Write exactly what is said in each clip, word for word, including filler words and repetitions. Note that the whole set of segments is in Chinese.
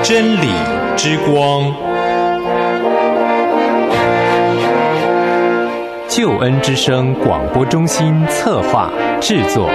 真理之光，救恩之声广播中心策划制作。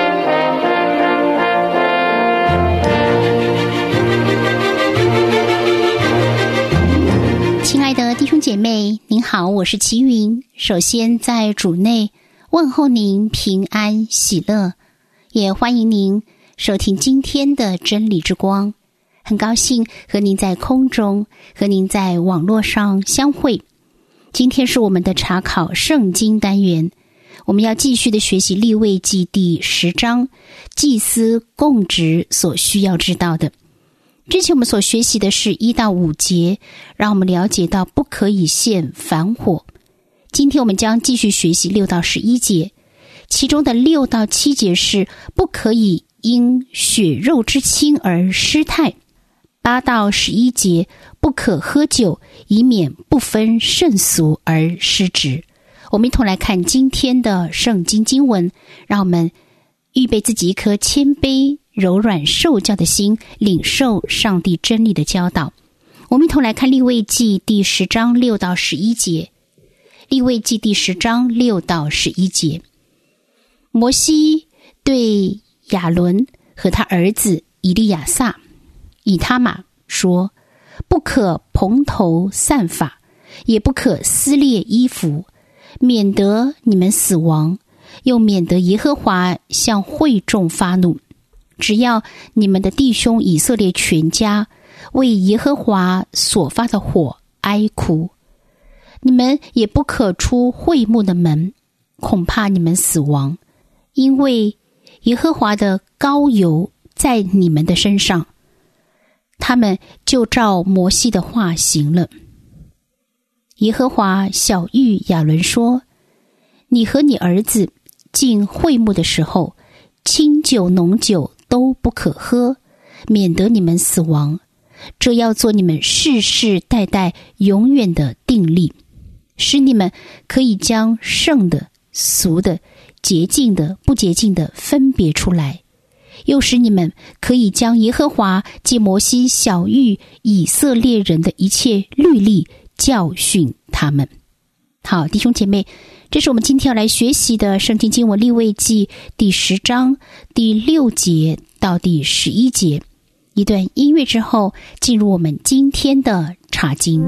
亲爱的弟兄姐妹，您好，我是齐云。首先在主内问候您平安喜乐，也欢迎您收听今天的真理之光。很高兴和您在空中，和您在网络上相会。今天是我们的查考圣经单元，我们要继续的学习利未记第十章，祭司供职所需要知道的。之前我们所学习的是一到五节，让我们了解到不可以献燔火。今天我们将继续学习六到十一节，其中的六到七节是不可以因血肉之亲而失态。八到十一节不可喝酒，以免不分圣俗而失职。我们一同来看今天的圣经经文，让我们预备自己一颗谦卑柔软受教的心，领受上帝真理的教导。我们一同来看利未记第十章六到十一节。利未记第十章六到十一节，摩西对亚伦和他儿子以利亚撒以他玛说，不可蓬头散发，也不可撕裂衣服，免得你们死亡，又免得耶和华向会众发怒。只要你们的弟兄以色列全家为耶和华所发的火哀哭，你们也不可出会幕的门，恐怕你们死亡，因为耶和华的膏油在你们的身上。他们就照摩西的话行了。耶和华晓谕亚伦说，你和你儿子进会幕的时候，清酒浓酒都不可喝，免得你们死亡，这要做你们世世代代永远的定例，使你们可以将圣的、俗的、洁净的、不洁净的分别出来，又使你们可以将耶和华借摩西晓谕以色列人的一切律例教训他们。好，弟兄姐妹，这是我们今天要来学习的圣经经文利未记第十章第六节到第十一节。一段音乐之后，进入我们今天的查经。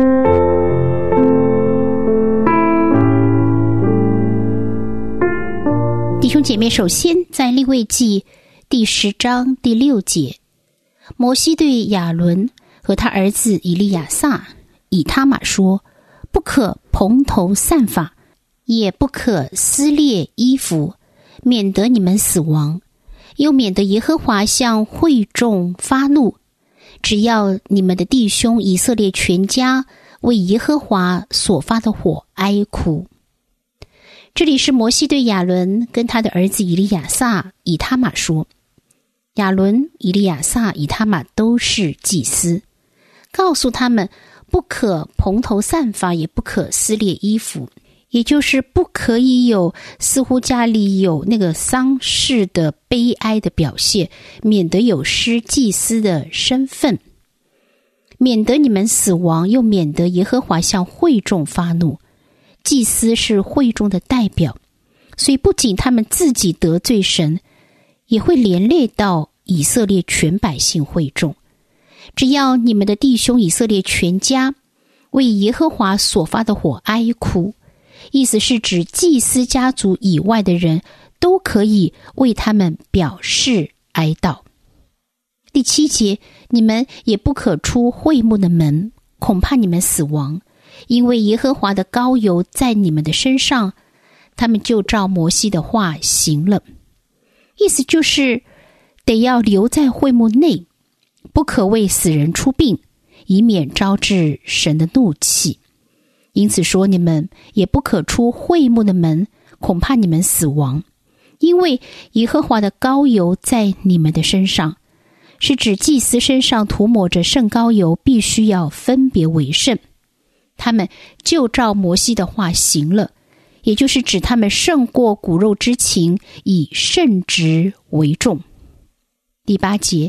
弟兄姐妹，首先在利未记第十章第六节，摩西对亚伦和他儿子以利亚撒以他玛说，不可蓬头散发，也不可撕裂衣服，免得你们死亡，又免得耶和华向会众发怒。只要你们的弟兄以色列全家为耶和华所发的火哀哭。这里是摩西对亚伦跟他的儿子以利亚撒以他玛说，亚伦、以利亚撒、以他玛都是祭司，告诉他们不可蓬头散发，也不可撕裂衣服，也就是不可以有似乎家里有那个丧事的悲哀的表现，免得有失祭司的身份，免得你们死亡，又免得耶和华向会众发怒。祭司是会众的代表，所以不仅他们自己得罪神，也会连累到以色列全百姓会众。只要你们的弟兄以色列全家为耶和华所发的火哀哭，意思是指祭司家族以外的人都可以为他们表示哀悼。第七节，你们也不可出会幕的门，恐怕你们死亡，因为耶和华的膏油在你们的身上。他们就照摩西的话行了。意思就是得要留在会幕内，不可为死人出殡，以免招致神的怒气。因此说，你们也不可出会幕的门，恐怕你们死亡，因为耶和华的膏油在你们的身上。是指祭司身上涂抹着圣膏油，必须要分别为圣。他们就照摩西的话行了，也就是指他们胜过骨肉之情，以圣职为重。第八节，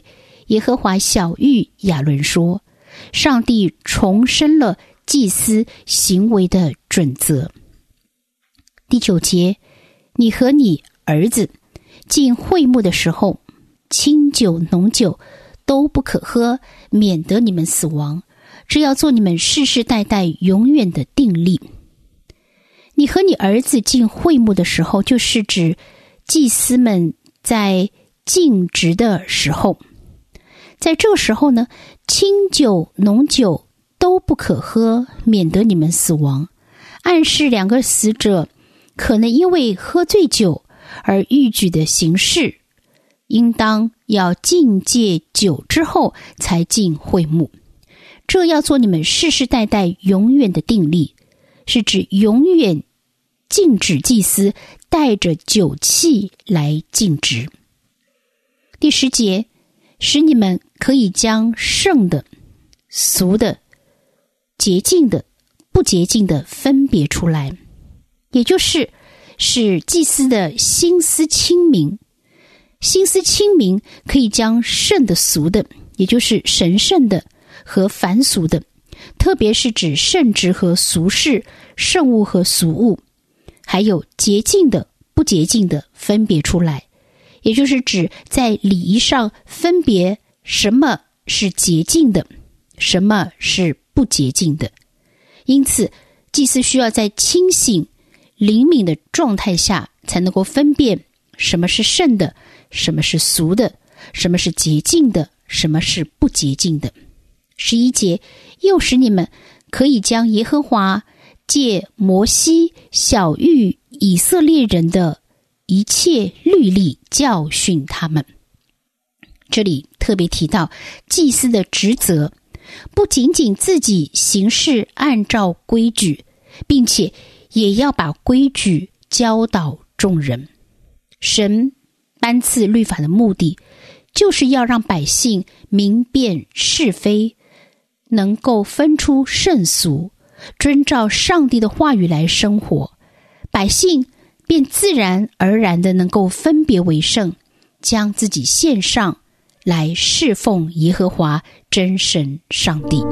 耶和华晓谕亚伦说，上帝重申了祭司行为的准则。第九节，你和你儿子进会幕的时候，清酒浓酒都不可喝，免得你们死亡，这要做你们世世代代永远的定例。你和你儿子进会幕的时候，就是指祭司们在尽职的时候。在这个时候呢，清酒浓酒都不可喝，免得你们死亡，暗示两个死者可能因为喝醉酒而逾矩的行事，应当要禁戒酒之后才进会幕。这要做你们世世代代永远的定例，是指永远禁止祭司带着酒器来尽职。第十节，使你们可以将圣的、俗的、洁净的、不洁净的分别出来，也就是使祭司的心思清明。心思清明可以将圣的、俗的，也就是神圣的和凡俗的，特别是指圣职和俗事、圣物和俗物，还有洁净的、不洁净的分别出来，也就是指在礼仪上分别什么是洁净的，什么是不洁净的。因此，祭司需要在清醒、灵敏的状态下，才能够分辨什么是圣的，什么是俗的，什么是洁净的，什么是不洁净的。十一节，又使你们可以将耶和华借摩西晓谕以色列人的一切律例教训他们。这里特别提到祭司的职责，不仅仅自己行事按照规矩，并且也要把规矩教导众人。神颁赐律法的目的，就是要让百姓明辨是非，能够分出圣俗，遵照上帝的话语来生活，百姓便自然而然的能够分别为圣，将自己献上来侍奉耶和华真神上帝。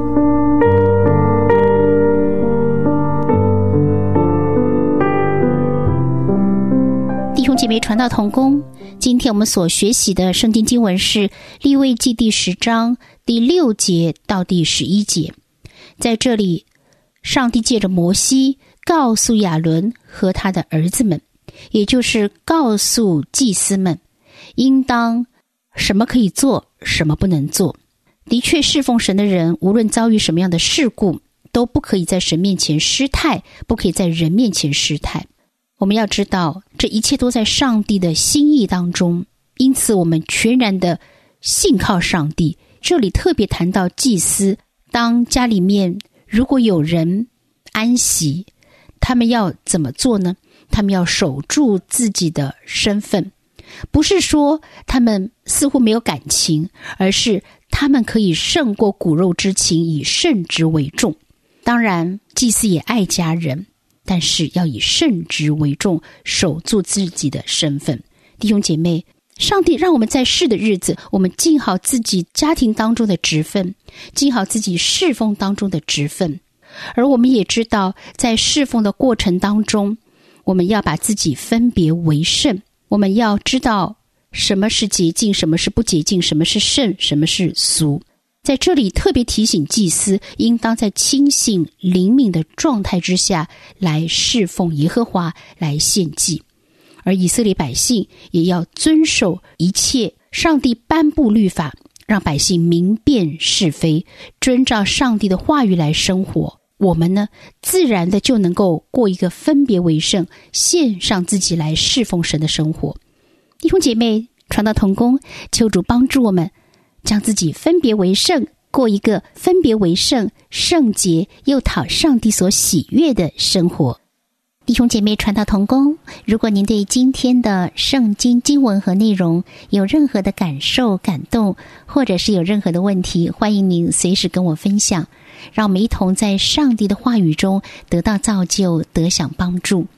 弟兄姐妹，传道同工，今天我们所学习的圣经经文是利未记第十章第六节到第十一节。在这里，上帝借着摩西告诉亚伦和他的儿子们，也就是告诉祭司们，应当什么可以做，什么不能做。的确，侍奉神的人无论遭遇什么样的事故，都不可以在神面前失态，不可以在人面前失态。我们要知道，这一切都在上帝的心意当中，因此我们全然的信靠上帝。这里特别谈到祭司，当家里面如果有人安息，他们要怎么做呢？他们要守住自己的身份，不是说他们似乎没有感情，而是他们可以胜过骨肉之情，以圣职为重。当然，祭司也爱家人，但是要以圣职为重，守住自己的身份。弟兄姐妹，上帝让我们在世的日子，我们尽好自己家庭当中的职分，尽好自己侍奉当中的职分。而我们也知道，在侍奉的过程当中，我们要把自己分别为圣，我们要知道什么是洁净，什么是不洁净，什么是圣，什么是俗。在这里特别提醒祭司，应当在清醒灵敏的状态之下来侍奉耶和华，来献祭。而以色列百姓也要遵守一切上帝颁布律法，让百姓明辨是非，遵照上帝的话语来生活。我们呢，自然的就能够过一个分别为圣，献上自己来侍奉神的生活。弟兄姐妹，传道同工，求主帮助我们将自己分别为圣，过一个分别为圣、圣洁又讨上帝所喜悦的生活。弟兄姐妹，传道同工，如果您对今天的圣经经文和内容有任何的感受、感动，或者是有任何的问题，欢迎您随时跟我分享，让我们一同在上帝的话语中得到造就，得享帮助。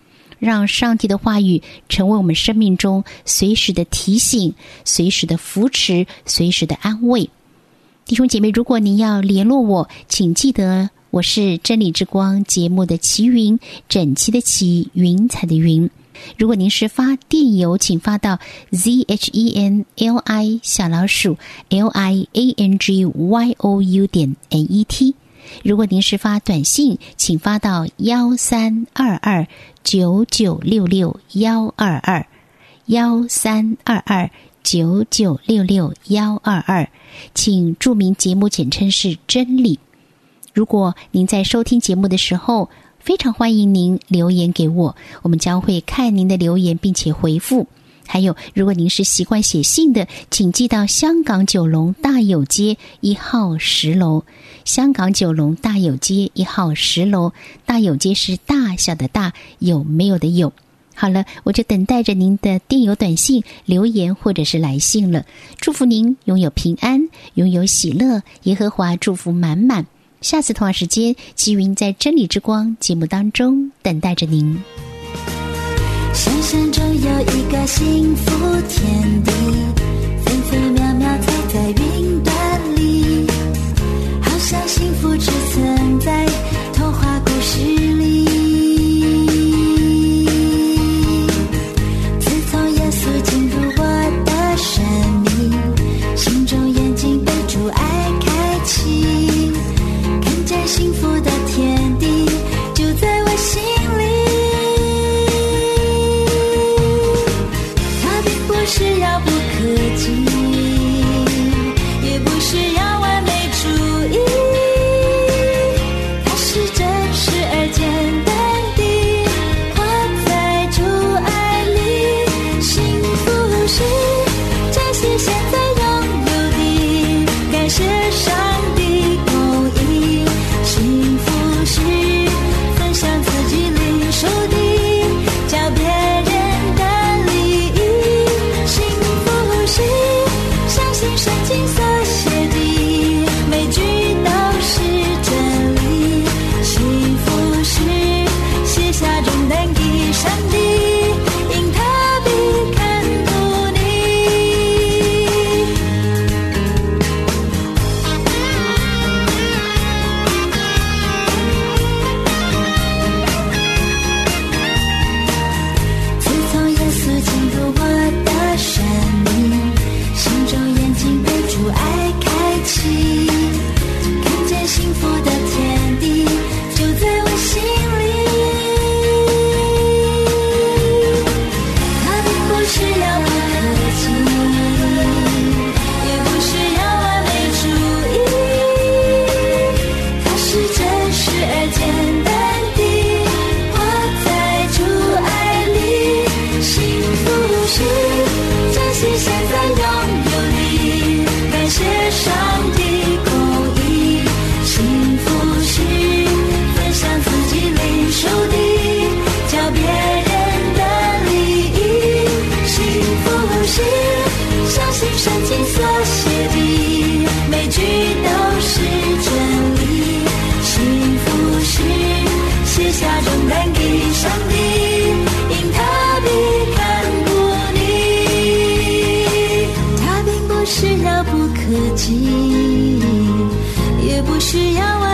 让上帝的话语成为我们生命中随时的提醒，随时的扶持，随时的安慰。弟兄姐妹，如果您要联络我，请记得我是真理之光节目的齐云，整齐的齐，云彩的云。如果您是发电邮，请发到 z h e n l i 小老鼠 l i a n g y o u 点 n e t。如果您是发短信，请发到幺三二二九九六六幺二二幺三二二九九六六幺二二，请注明节目简称是真理。如果您在收听节目的时候，非常欢迎您留言给我，我们将会看您的留言并且回复。还有，如果您是习惯写信的，请寄到香港九龙大有街一号十楼。香港九龙大有街一号十楼，大有街是大小的大，有没有的有。好了，我就等待着您的电邮、短信、留言或者是来信了。祝福您拥有平安，拥有喜乐，耶和华祝福满满。下次同样时间，齐云在真理之光节目当中等待着您。 想象中有一个幸福天地，分分秒秒踩在云端里，好像幸福只存在童话故事里。自从耶稣进入我的生命，心中眼睛被主爱开启，看见幸福的天地就在我心里。它并不是遥不可及，也不是要完美主义，它是真实而简单地活在主爱里。幸福是这些现在拥有的，感谢上帝供应。幸福是分享自己领受的，教别人的利益。幸福是相信圣经所写的，每句都是真理。幸福是卸下重担给上帝，因他必看顾你。自从耶稣进入我的生命，心中眼睛被主爱开启，看见幸福的天地就在我心里。它并不是遥不可及，也不是要完美主义，它是真实而简单地活在主爱里。幸福是珍惜现在拥有的，感谢上帝供应。幸福是分享自己领受的，教别人的利益。幸福是相信圣经所写的，每句都是真理。幸福是卸下重担给上帝，因他必看顾你。它并不是遥不可及，也不是要完